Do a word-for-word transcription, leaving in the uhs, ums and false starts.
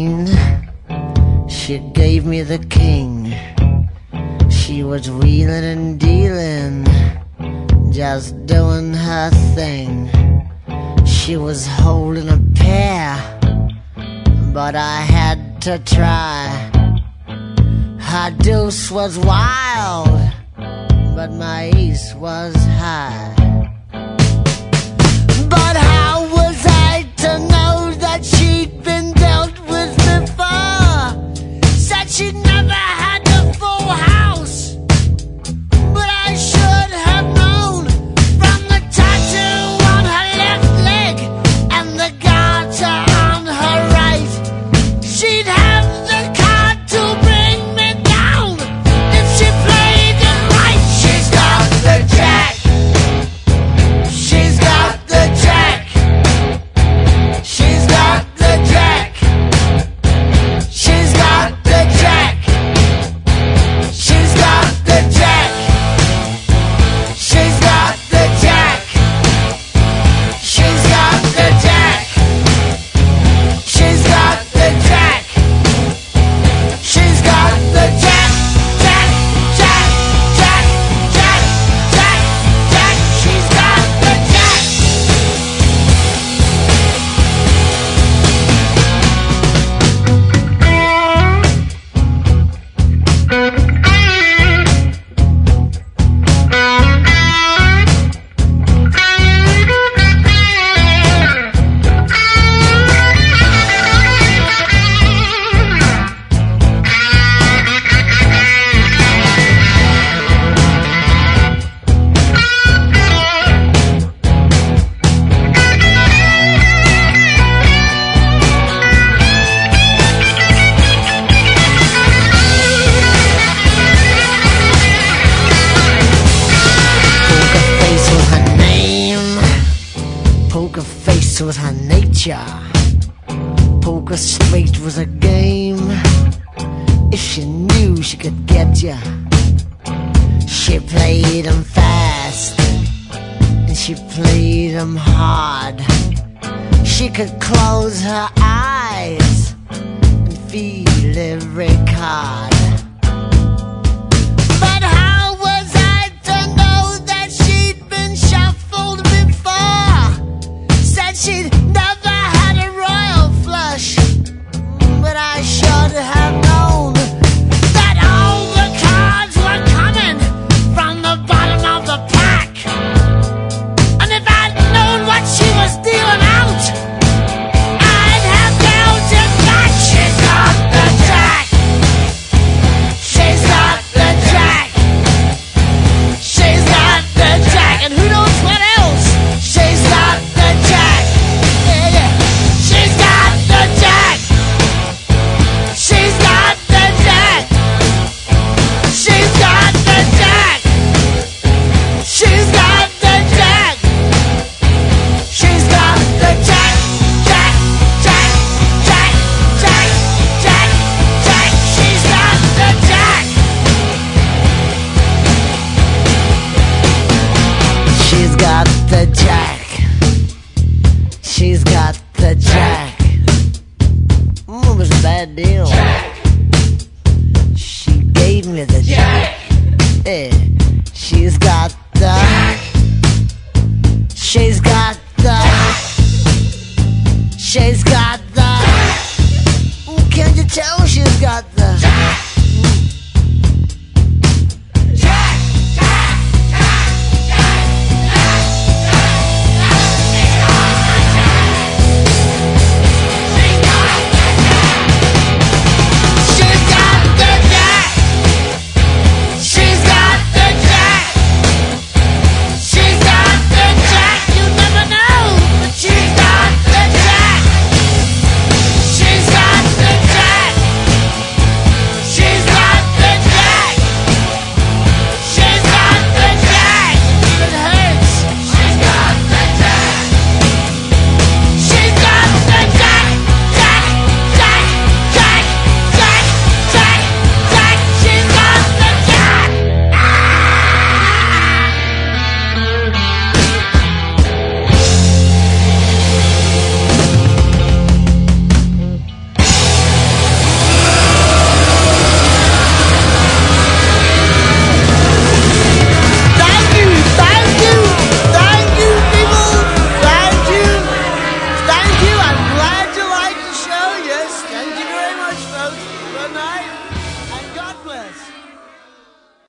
queen. She gave me the king. She was wheeling and dealing, just doing her thing. She was holding a pair, but I had to try. Her deuce was wild, but my ace was high. But how was I to know that she'd been dealt with before? Said she'd never had the full house, but I should have known from the tattoo on her left leg and the garter on her right. She'd have the card to bring me down if she played it right. She's got the jack. She's got the jack. She's got the jack. She's got the jack. She's got the jack. She's got the jack. She's got the jack. She's got the jack. She's got the jack. Jack, jack, jack, jack, jack, jack. She's got the jack. Poker face was her nature. Poker straight was a game. If she knew she could get ya, she played 'em fast and she played 'em hard. She could close her eyes and feel every card. But how was I to know that she'd been shuffled before? Said she'd never had a royal flush, but I should have known that all the cards were coming from the bottom of the pack. And if I'd known what she was dealing out, I'd have dealt it back. She's got the jack. She's got the jack. She's got the jack. And who knows what else? She's got the jack. Yeah, yeah. She's got the jack. She's got the jack. She's got the jack. She's got the jack. She's got the jack. Jack, jack, jack, jack, jack, jack. She's got the jack. She's got the jack. She's got the jack. Mm, it was a bad deal. She gave me the jack. Yeah. She's got the jack. She's got the She's got the Ooh, can't you tell she's got the